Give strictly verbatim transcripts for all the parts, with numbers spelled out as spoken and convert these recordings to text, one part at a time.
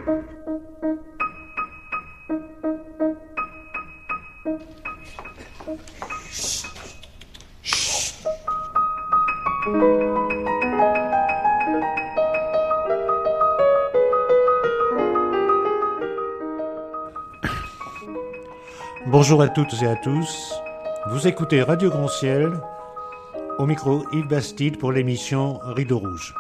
Bonjour à toutes et à tous, vous écoutez Radio Grand Ciel, au micro Yves Bastide pour l'émission Rideau Rouge.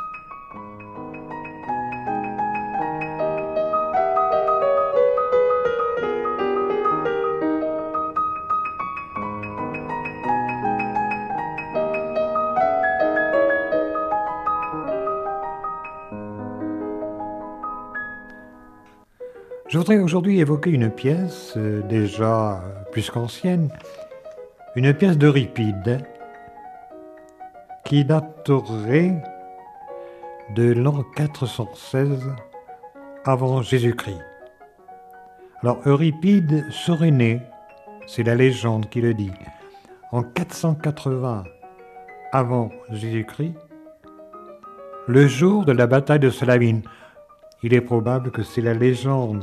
Je voudrais aujourd'hui évoquer une pièce euh, déjà plus qu'ancienne, une pièce d'Euripide qui daterait de l'an quatre cent seize avant Jésus-Christ. Alors Euripide serait né, c'est la légende qui le dit, en quatre cent quatre-vingts avant Jésus-Christ, le jour de la bataille de Salamine. Il est probable que c'est la légende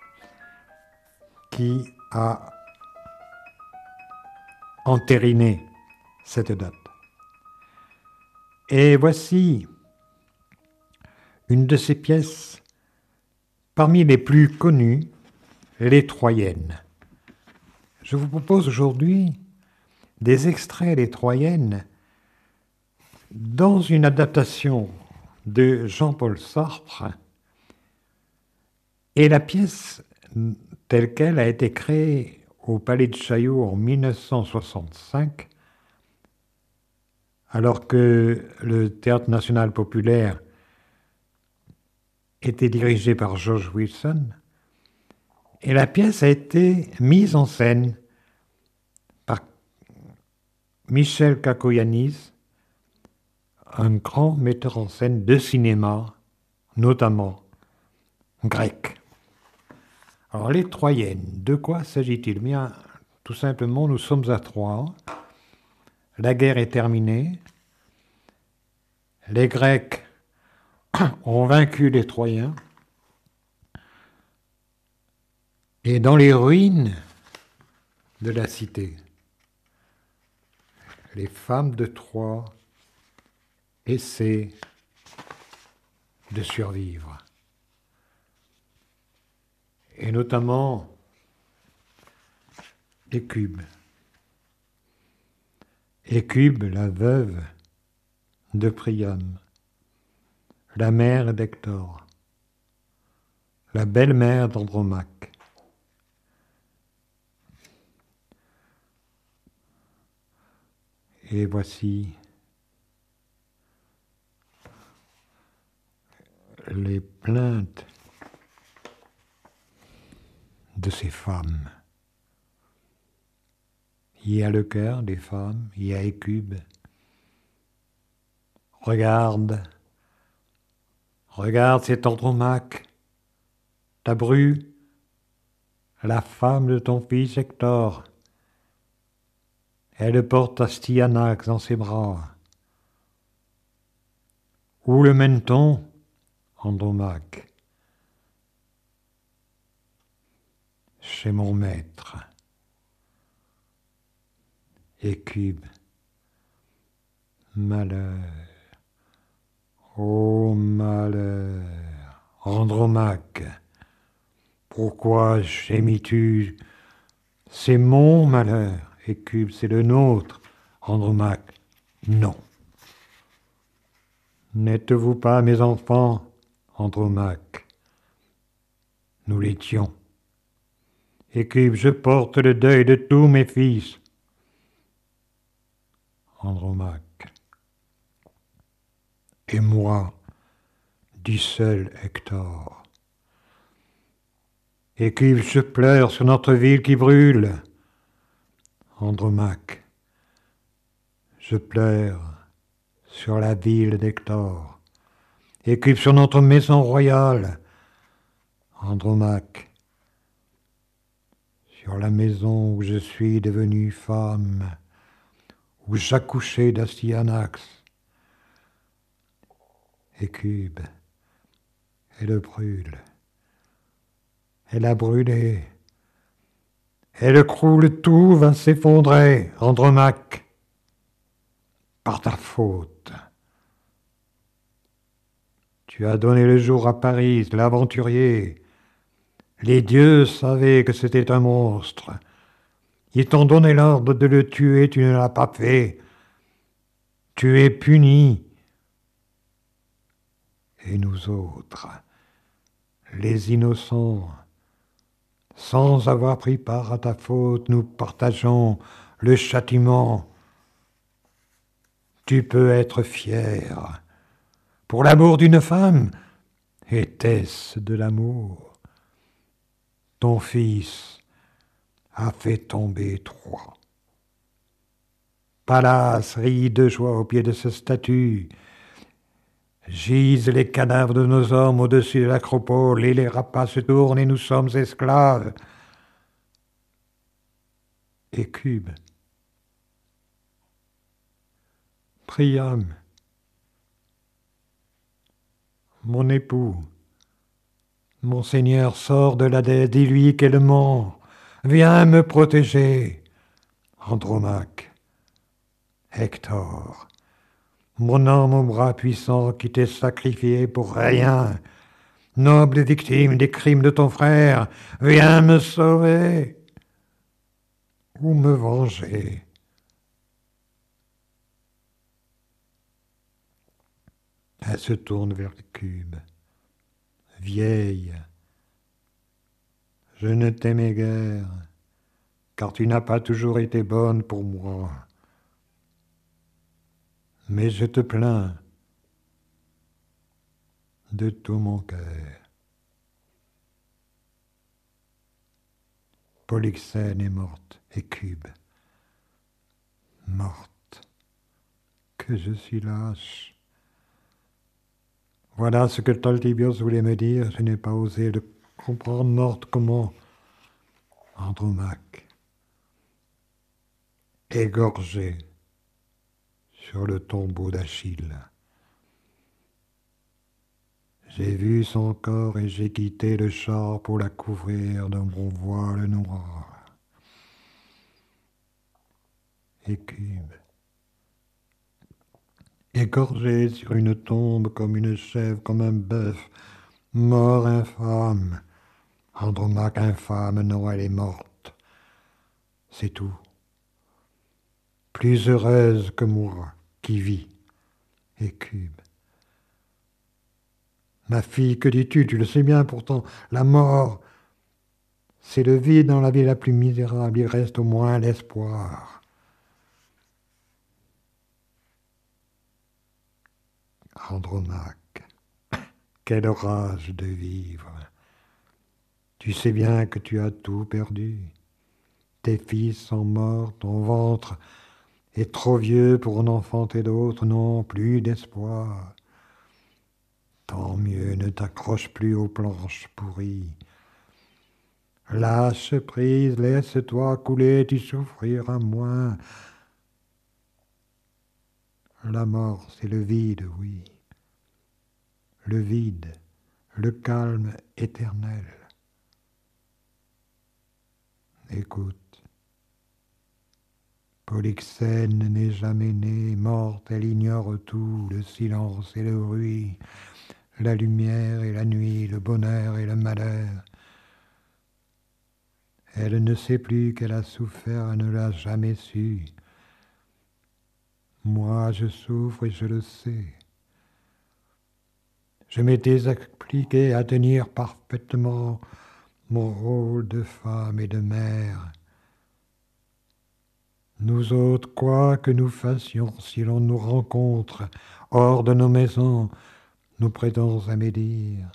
qui a entériné cette date. Et voici une de ces pièces parmi les plus connues, les Troyennes. Je vous propose aujourd'hui des extraits des Troyennes dans une adaptation de Jean-Paul Sartre, et la pièce telle qu'elle a été créée au Palais de Chaillot en mille neuf cent soixante-cinq, alors que le Théâtre national populaire était dirigé par George Wilson, et la pièce a été mise en scène par Michel Kakoyannis, un grand metteur en scène de cinéma, notamment grec. Alors, les Troyennes, de quoi s'agit-il ? Bien, tout simplement, nous sommes à Troie. La guerre est terminée. Les Grecs ont vaincu les Troyens. Et dans les ruines de la cité, les femmes de Troie essaient de survivre. Et notamment Écube. Écube, la veuve de Priam, la mère d'Hector, la belle-mère d'Andromaque. Et voici les plaintes de ces femmes. Il y a le cœur des femmes, il y a Écube. Regarde, regarde cet Andromaque, ta bru, la femme de ton fils Hector. Elle porte Astyanax dans ses bras. Où le mène-t-on, Andromaque ? Chez mon maître. Écube. Malheur. Ô malheur. Andromaque. Pourquoi gémis-tu ? C'est mon malheur. Écube, c'est le nôtre. Andromaque. Non. N'êtes-vous pas mes enfants, Andromaque ? Nous l'étions. Écube, je porte le deuil de tous mes fils. Andromaque. Et moi, dit seul Hector. Écube, je pleure sur notre ville qui brûle. Andromaque. Je pleure sur la ville d'Hector. Écube, sur notre maison royale. Andromaque. Sur la maison où je suis devenue femme, où j'accouchais d'Astyanax. Écube, elle brûle Elle a brûlé. Et le croule tout va s'effondrer, Andromaque, par ta faute. Tu as donné le jour à Paris, l'aventurier. Les dieux savaient que c'était un monstre. Ils t'ont donné l'ordre de le tuer, tu ne l'as pas fait. Tu es puni. Et nous autres, les innocents, sans avoir pris part à ta faute, nous partageons le châtiment. Tu peux être fier. Pour l'amour d'une femme, était-ce de l'amour? Ton fils a fait tomber Troie. Pallas rit de joie au pied de sa statue. Gisent les cadavres de nos hommes au-dessus de l'acropole, et les rapaces se tournent et nous sommes esclaves. Écube, Priam, mon époux, mon Seigneur sort de l'Hadès, dis-lui qu'elle ment, viens me protéger. Andromaque, Hector, mon homme au bras puissant qui t'est sacrifié pour rien, noble victime des crimes de ton frère, viens me sauver ou me venger. Elle se tourne vers le cube. Vieille, je ne t'aimais guère, car tu n'as pas toujours été bonne pour moi. Mais je te plains de tout mon cœur. Polyxène est morte, Écube, morte, que je suis lâche. Voilà ce que Talthybios voulait me dire, je n'ai pas osé le comprendre, morte comment? Andromaque, égorgé sur le tombeau d'Achille. J'ai vu son corps et j'ai quitté le char pour la couvrir de mon voile noir. Écume, égorgé sur une tombe comme une chèvre, comme un bœuf, mort infâme. Andromaque infâme, non, elle est morte. C'est tout. Plus heureuse que moi, qui vis. Écume. Ma fille, que dis-tu? Tu le sais bien pourtant, la mort, c'est le vide dans la vie la plus misérable, il reste au moins l'espoir. Andromaque, quelle rage de vivre. Tu sais bien que tu as tout perdu. Tes fils sont morts, ton ventre est trop vieux pour en enfanter d'autres, non plus d'espoir. Tant mieux, ne t'accroche plus aux planches pourries. Lâche prise, laisse-toi couler, tu souffriras moins. La mort, c'est le vide, oui. Le vide, le calme éternel. Écoute, Polyxène n'est jamais née, morte, elle ignore tout, le silence et le bruit, la lumière et la nuit, le bonheur et le malheur. Elle ne sait plus qu'elle a souffert, elle ne l'a jamais su. Moi, je souffre et je le sais. Je m'étais appliqué à tenir parfaitement mon rôle de femme et de mère. Nous autres, quoi que nous fassions, si l'on nous rencontre hors de nos maisons, nous prêtons à médire.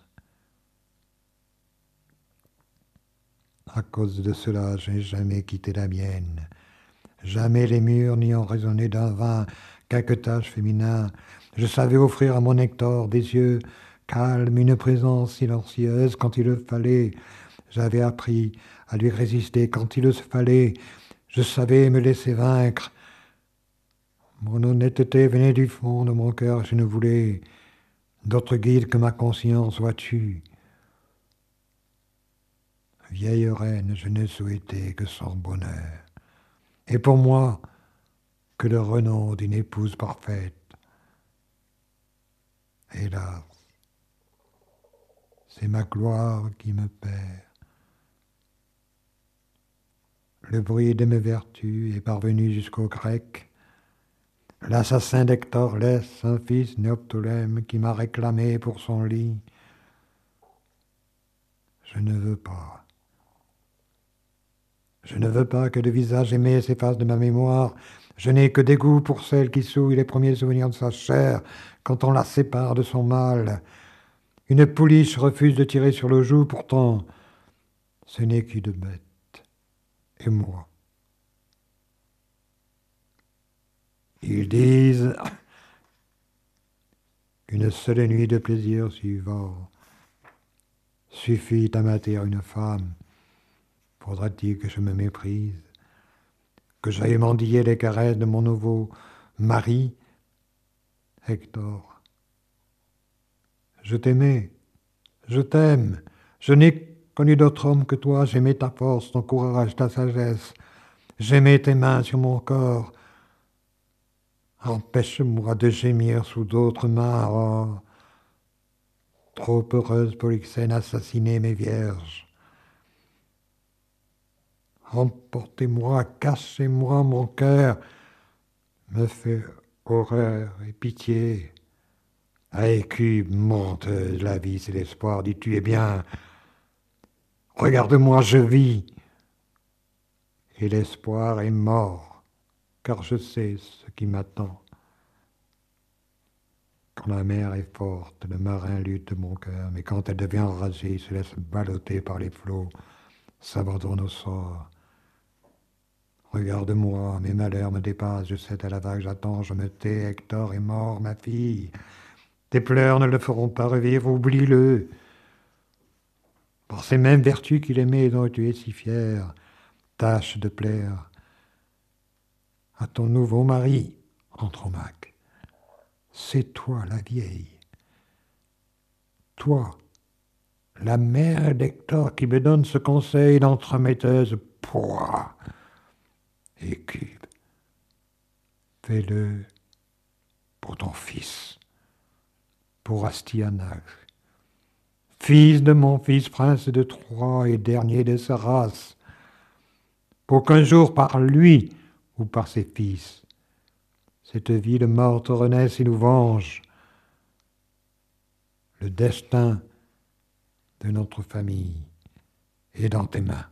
À cause de cela, je n'ai jamais quitté la mienne. Jamais les murs n'y ont résonné d'un vain caquetage féminin. Je savais offrir à mon Hector des yeux calmes, une présence silencieuse quand il le fallait. J'avais appris à lui résister quand il le fallait. Je savais me laisser vaincre. Mon honnêteté venait du fond de mon cœur. Je ne voulais d'autre guide que ma conscience, vois-tu. vieille reine, je n'ai souhaité que son bonheur. Et pour moi, que le renom d'une épouse parfaite. Hélas, c'est ma gloire qui me perd. Le bruit de mes vertus est parvenu jusqu'aux Grecs. L'assassin d'Hector laisse un fils Néoptolème qui m'a réclamé pour son lit. Je ne veux pas. Je ne veux pas que le visage aimé s'efface de ma mémoire. Je n'ai que dégoût pour celle qui souille les premiers souvenirs de sa chair quand on la sépare de son mâle. Une pouliche refuse de tirer sur le joug, pourtant ce n'est qu'une bête. Et moi. Ils disent qu'une seule nuit de plaisir suivant suffit à mater une femme. Faudra-t-il que je me méprise, que j'aille mendier les caresses de mon nouveau mari, Hector? Je t'aimais, je t'aime, je n'ai connu d'autre homme que toi, j'aimais ta force, ton courage, ta sagesse, j'aimais tes mains sur mon corps. Empêche-moi de gémir sous d'autres mains, oh, trop heureuse Polyxène, assassinez mes vierges. Emportez-moi, cachez-moi mon cœur, me fait horreur et pitié. À Écube, menteuse, la vie c'est l'espoir, dis-tu, eh bien, regarde-moi, je vis, et l'espoir est mort, car je sais ce qui m'attend. Quand la mer est forte, le marin lutte de mon cœur, mais quand elle devient enragée, il se laisse balloter par les flots, s'abandonne au sort. Regarde-moi, mes malheurs me dépassent, je cède à la vague, j'attends, je me tais, Hector est mort, ma fille. Tes pleurs ne le feront pas revivre, oublie-le. Par ces mêmes vertus qu'il aimait et dont tu es si fier, tâche de plaire à ton nouveau mari, Andromaque. C'est toi la vieille, toi, la mère d'Hector qui me donne ce conseil d'entremetteuse. Pouah, Écube, fais-le pour ton fils, pour Astyanax, fils de mon fils, prince de Troie et dernier de sa race, pour qu'un jour par lui ou par ses fils, cette ville morte renaisse et nous venge. Le destin de notre famille est dans tes mains.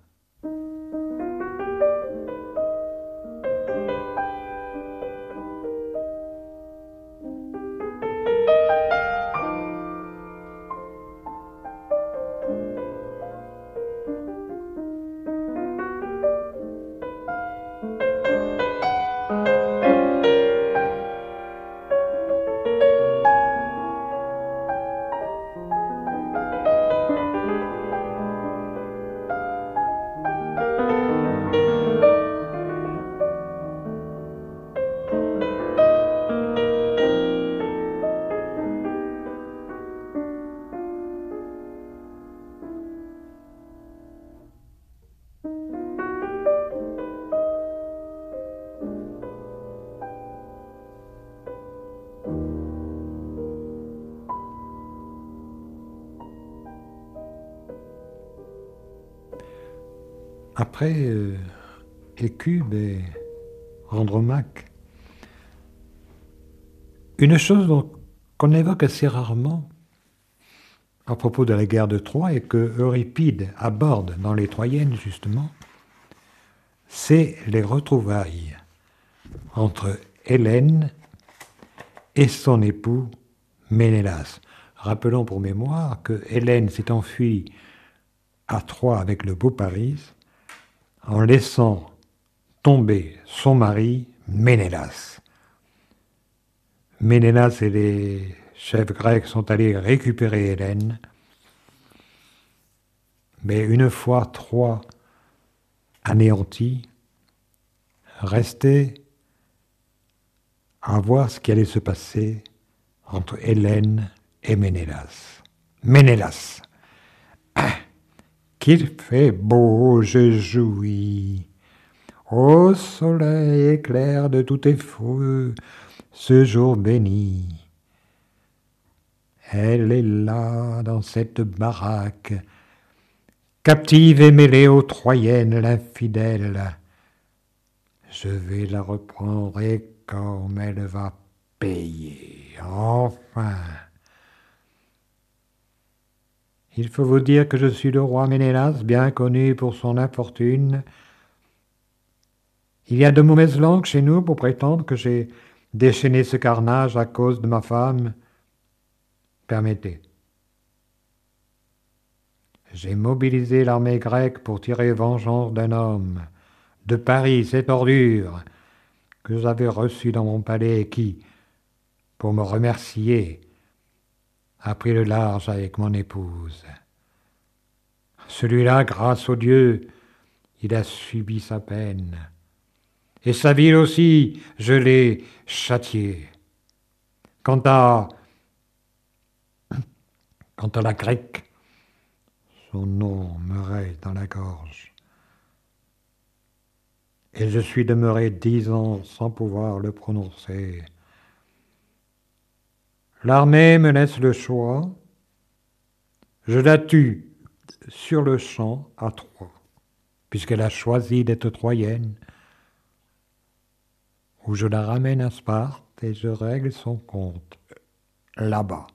Après euh, Écube et Andromaque, une chose dont, qu'on évoque assez rarement à propos de la guerre de Troie et que Euripide aborde dans les Troyennes justement, c'est les retrouvailles entre Hélène et son époux Ménélas. Rappelons pour mémoire que Hélène s'est enfuie à Troie avec le beau Paris en laissant tomber son mari Ménélas. Ménélas et les chefs grecs sont allés récupérer Hélène, mais une fois Troie anéantie, restait à voir ce qui allait se passer entre Hélène et Ménélas. Ménélas, qu'il fait beau, je jouis. Ô soleil éclair de tous tes feux, ce jour béni. Elle est là, dans cette baraque, captive et mêlée aux Troyennes, l'infidèle. Je vais la reprendre et comme elle va payer, enfin. Il faut vous dire que je suis le roi Ménélas, bien connu pour son infortune. Il y a de mauvaises langues chez nous pour prétendre que j'ai déchaîné ce carnage à cause de ma femme. Permettez. J'ai mobilisé l'armée grecque pour tirer vengeance d'un homme de Paris, cette ordure que j'avais reçu dans mon palais et qui, pour me remercier, a pris le large avec mon épouse. Celui-là, grâce au Dieu, il a subi sa peine. Et sa ville aussi, je l'ai châtiée. Quant à... Quant à la grecque, son nom me reste dans la gorge. Et je suis demeuré dix ans sans pouvoir le prononcer. L'armée me laisse le choix. Je la tue sur le champ à Troie, puisqu'elle a choisi d'être troyenne, ou je la ramène à Sparte et je règle son compte là-bas.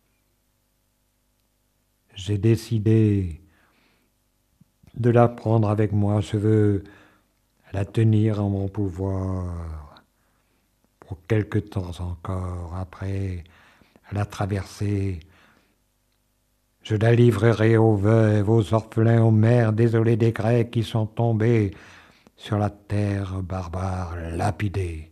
J'ai décidé de la prendre avec moi. Je veux la tenir en mon pouvoir pour quelque temps encore. Après la traverser, je la livrerai aux veuves, aux orphelins, aux mères désolées des Grecs qui sont tombés sur la terre barbare, lapidés.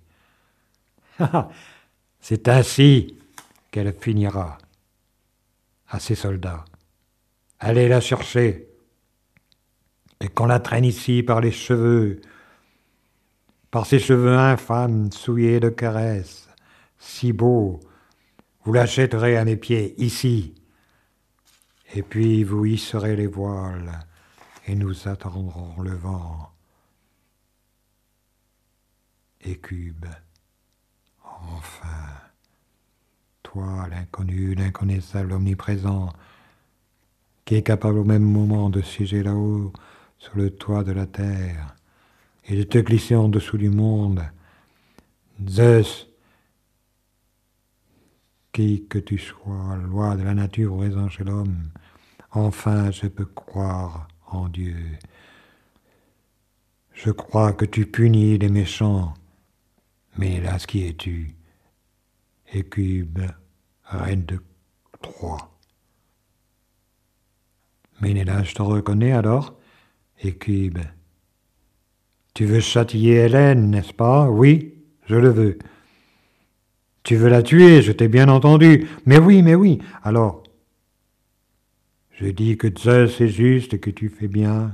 C'est ainsi qu'elle finira. À ses soldats, allez la chercher, et qu'on la traîne ici par les cheveux, par ses cheveux infâmes souillés de caresses, si beaux, vous la jetterez à mes pieds, ici, et puis vous hisserez les voiles, et nous attendrons le vent. Hécube, enfin, toi, l'inconnu, l'inconnaissable, omniprésent, qui est capable au même moment de siéger là-haut, sur le toit de la terre, et de te glisser en dessous du monde, Zeus, qui que tu sois, loi de la nature ou raison chez l'homme, enfin je peux croire en Dieu. Je crois que tu punis les méchants, mais hélas, qui es-tu? Hécube, reine de Troie. Mais hélas, je te reconnais alors, Hécube. Tu veux châtier Hélène, n'est-ce pas? Oui, je le veux. Tu veux la tuer, je t'ai bien entendu. Mais oui, mais oui. Alors, je dis que Zeus est juste et que tu fais bien,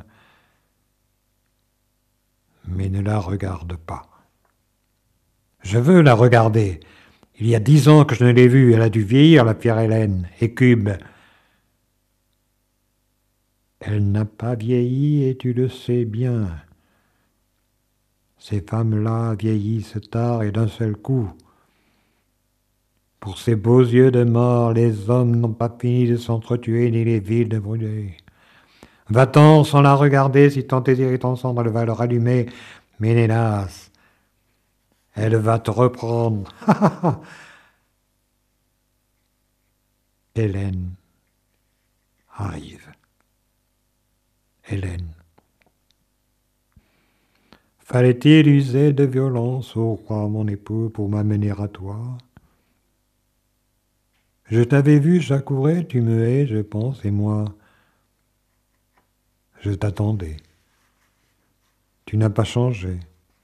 mais ne la regarde pas. Je veux la regarder. Il y a dix ans que je ne l'ai vue, elle a dû vieillir, la fière Hélène, Hécube. Elle n'a pas vieilli et tu le sais bien. Ces femmes-là vieillissent tard et d'un seul coup. Pour ces beaux yeux de mort, les hommes n'ont pas fini de s'entretuer ni les villes de brûler. Va-t'en sans la regarder si ton désir est ensemble, elle va le rallumer. Mais hélas, elle va te reprendre. Hélène arrive. Hélène. Fallait-il user de violence, ô roi, mon époux, pour m'amener à toi? Je t'avais vu j'accourais, tu me hais, je pense, et moi, je t'attendais. Tu n'as pas changé.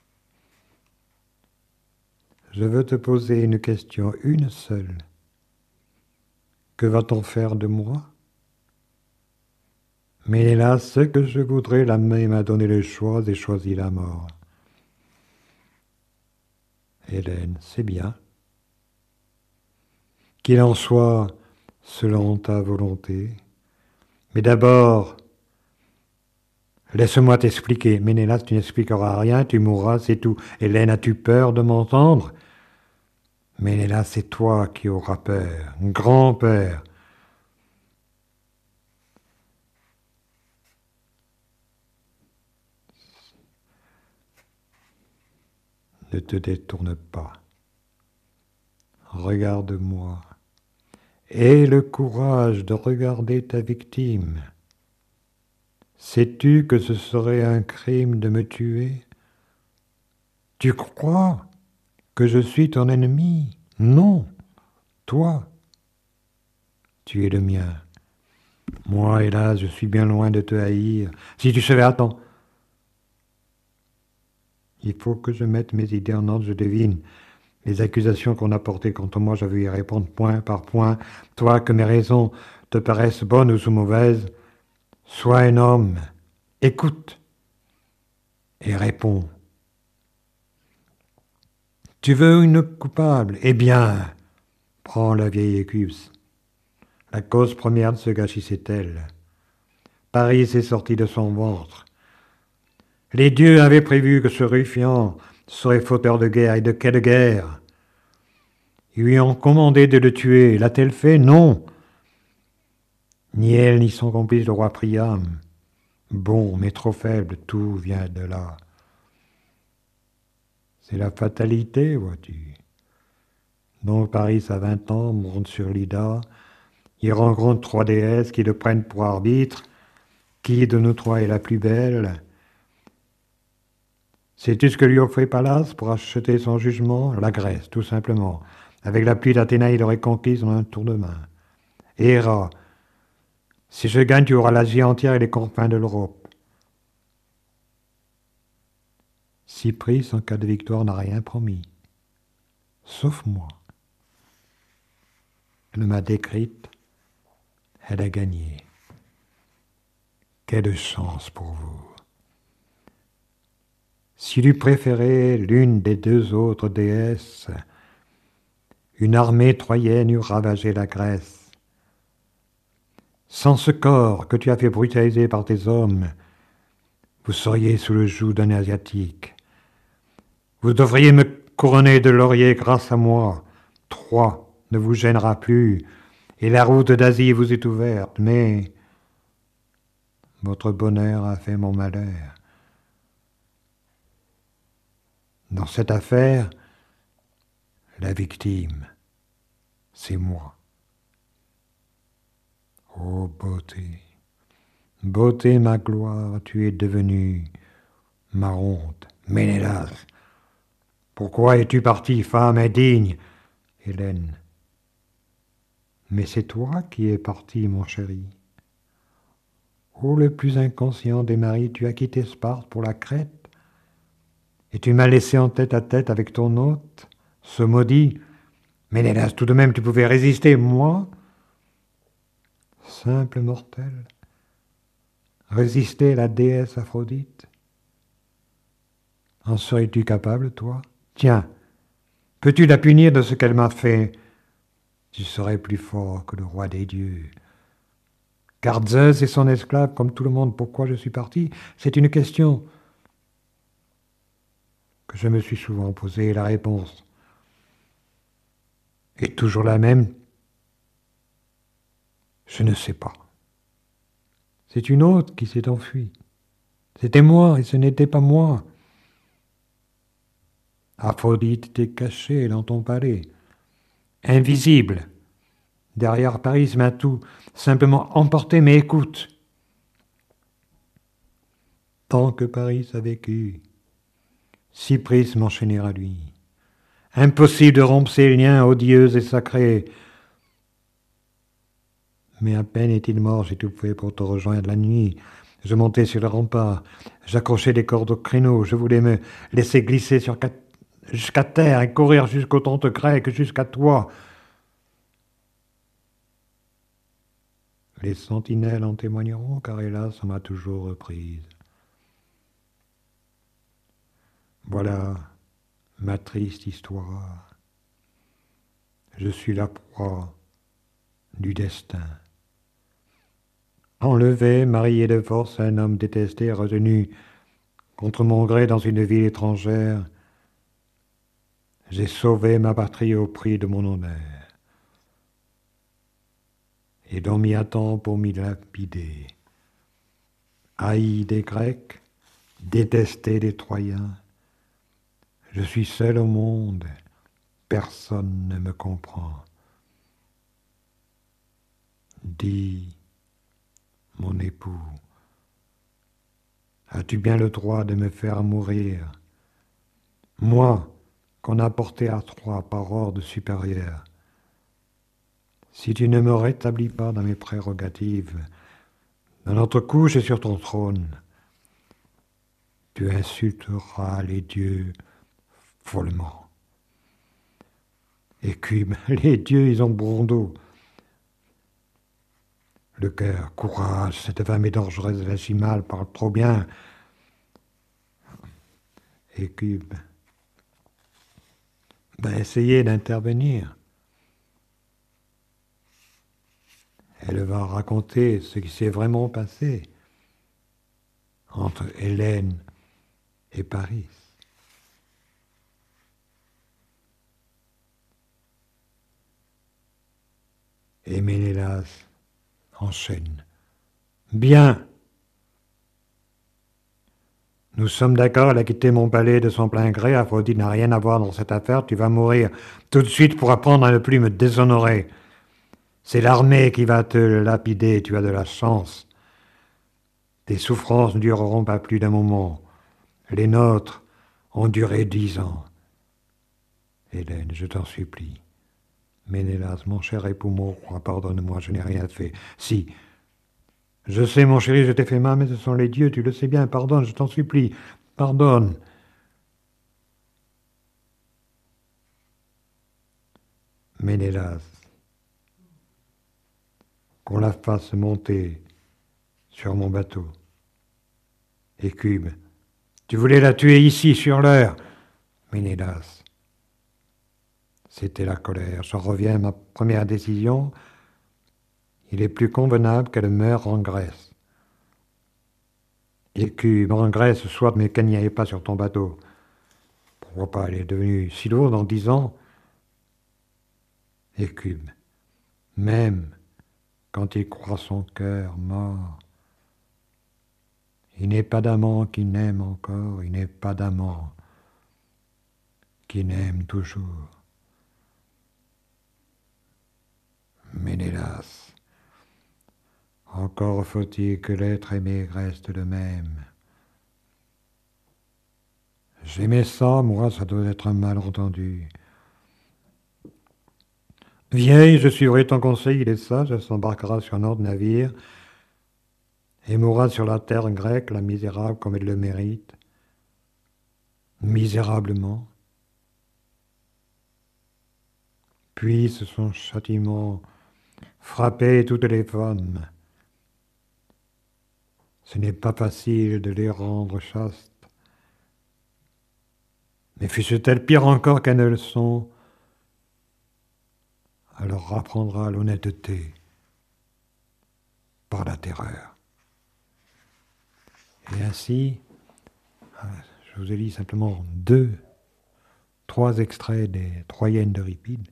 Je veux te poser une question, une seule. Que va-t-on faire de moi? Mais hélas, ce que je voudrais, la main m'a donné le choix et choisi la mort. Hélène, c'est bien. Qu'il en soit selon ta volonté. Mais d'abord, Laisse-moi t'expliquer. Ménélas, tu n'expliqueras rien, tu mourras, c'est tout. Hélène, as-tu peur de m'entendre? Ménélas, c'est toi qui auras peur, grand-peur. Ne te détourne pas. Regarde-moi. Aie le courage de regarder ta victime. Sais-tu que ce serait un crime de me tuer? Tu crois que je suis ton ennemi? Non, toi, tu es le mien. Moi, hélas, je suis bien loin de te haïr. Si tu savais, attends. Il faut que je mette mes idées en ordre, je devine. Les accusations qu'on a portées contre moi, je vais y répondre point par point. Toi, que mes raisons te paraissent bonnes ou mauvaises, sois un homme, écoute et réponds. Tu veux une coupable? Eh bien, prends la vieille éclipse. La cause première de ce gâchis, c'est elle. Paris est sorti de son ventre. Les dieux avaient prévu que ce ruffian serait fauteur de guerre. Et de quelle guerre? Ils lui ont commandé de le tuer. L'a-t-elle fait? Non. Ni elle ni son complice, le roi Priam. Bon, mais trop faible, tout vient de là. C'est la fatalité, vois-tu. Donc Paris a vingt ans, monte sur l'Ida. Il rencontre trois déesses qui le prennent pour arbitre. Qui de nous trois est la plus belle? Sais-tu ce que lui offrait Pallas pour acheter son jugement? La Grèce, tout simplement. Avec la pluie d'Athéna, il l'aurait conquise en un tour de main. Héra, si je gagne, tu auras l'Asie entière et les confins de l'Europe. Cypris, en cas de victoire, n'a rien promis. Sauf moi. Elle m'a décrite, elle a gagné. Quelle chance pour vous. S'il eût préféré l'une des deux autres déesses, une armée troyenne eût ravagé la Grèce. Sans ce corps que tu as fait brutaliser par tes hommes, vous seriez sous le joug d'un Asiatique. Vous devriez me couronner de laurier grâce à moi. Troie ne vous gênera plus, et la route d'Asie vous est ouverte, mais votre bonheur a fait mon malheur. Dans cette affaire, la victime, c'est moi. Ô beauté, beauté ma gloire, tu es devenue ma honte. Ménélas, pourquoi es-tu partie, femme indigne? Hélène, mais c'est toi qui es partie, mon chéri. Ô le plus inconscient des maris, tu as quitté Sparte pour la Crète, et tu m'as laissé en tête à tête avec ton hôte, ce maudit. Mais hélas, tout de même, tu pouvais résister, moi, simple mortel, résister à la déesse Aphrodite. En serais-tu capable, toi? Tiens, peux-tu la punir de ce qu'elle m'a fait? Tu serais plus fort que le roi des dieux. Car Zeus est son esclave, comme tout le monde. Pourquoi je suis parti? C'est une question que je me suis souvent posée, et la réponse est toujours la même. Je ne sais pas. C'est une autre qui s'est enfuie. C'était moi et ce n'était pas moi. Aphrodite était cachée dans ton palais, invisible, derrière Paris, m'a tout simplement emporté, mais écoute. Tant que Paris a vécu, Cypris m'enchaînait à lui. Impossible de rompre ces liens odieux et sacrés. Mais à peine est-il mort, j'étouffais pour te rejoindre la nuit. Je montais sur le rempart, j'accrochais des cordes au créneau, je voulais me laisser glisser sur quatre jusqu'à terre et courir jusqu'au tente grec, jusqu'à toi. Les sentinelles en témoigneront, car hélas, on m'a toujours reprise. Voilà ma triste histoire. Je suis la proie du destin. enlevé, marié de force à un homme détesté, retenu contre mon gré dans une ville étrangère, j'ai sauvé ma patrie au prix de mon honneur. Et l'on m'y attend pour m'y lapider. Haï des Grecs, détesté des Troyens, je suis seul au monde, personne ne me comprend. Dis, mon époux, as-tu bien le droit de me faire mourir, moi, qu'on a porté à Troie par ordre supérieur? Si tu ne me rétablis pas dans mes prérogatives, dans notre couche et sur ton trône, tu insulteras les dieux follement. Écume, les dieux, ils ont bon dos. Le cœur, courage, cette femme est dangereuse, elle agit mal, parle trop bien. Écume, ben essayez d'intervenir. Elle va raconter ce qui s'est vraiment passé entre Hélène et Paris. Et Ménélas enchaîne. Bien. Nous sommes d'accord, elle a quitté mon palais de son plein gré. Aphrodite n'a rien à voir dans cette affaire. Tu vas mourir tout de suite pour apprendre à ne plus me déshonorer. C'est l'armée qui va te lapider, tu as de la chance. Tes souffrances ne dureront pas plus d'un moment. Les nôtres ont duré dix ans. Hélène, je t'en supplie. Ménélas, mon cher époux, mon roi, pardonne-moi, je n'ai rien fait. Si, je sais, mon chéri, je t'ai fait mal, mais ce sont les dieux, tu le sais bien, pardonne, je t'en supplie, pardonne. Ménélas, qu'on la fasse monter sur mon bateau. Écume, tu voulais la tuer ici, sur l'heure. Ménélas, c'était la colère. J'en reviens à ma première décision. Il est plus convenable qu'elle meure en Grèce. Écume, en Grèce, soit, mais qu'elle n'y aille pas sur ton bateau. Pourquoi pas, elle est devenue si lourde en dix ans. Écume, même quand il croit son cœur mort, il n'est pas d'amant qui n'aime encore, il n'est pas d'amant qui n'aime toujours. Ménélas, encore faut-il que l'être aimé reste le même. J'aimais ça, moi, ça doit être un malentendu. Vieille, je suivrai ton conseil, il est sage, elle s'embarquera sur un autre navire et mourra sur la terre grecque, la misérable comme elle le mérite. Misérablement. Puisse son châtiment frapper toutes les femmes. Ce n'est pas facile de les rendre chastes. Mais fussent-elles pire encore qu'elles ne le sont, elle leur apprendra l'honnêteté par la terreur. Et ainsi, je vous ai lu simplement deux, trois extraits des Troyennes d'Euripide,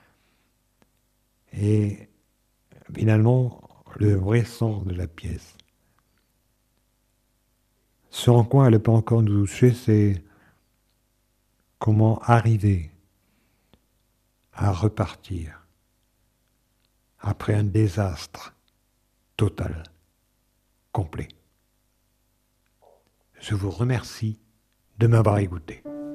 et finalement, le vrai sens de la pièce. Ce en quoi elle peut encore nous toucher, c'est comment arriver à repartir après un désastre total, complet. Je vous remercie de m'avoir écouté.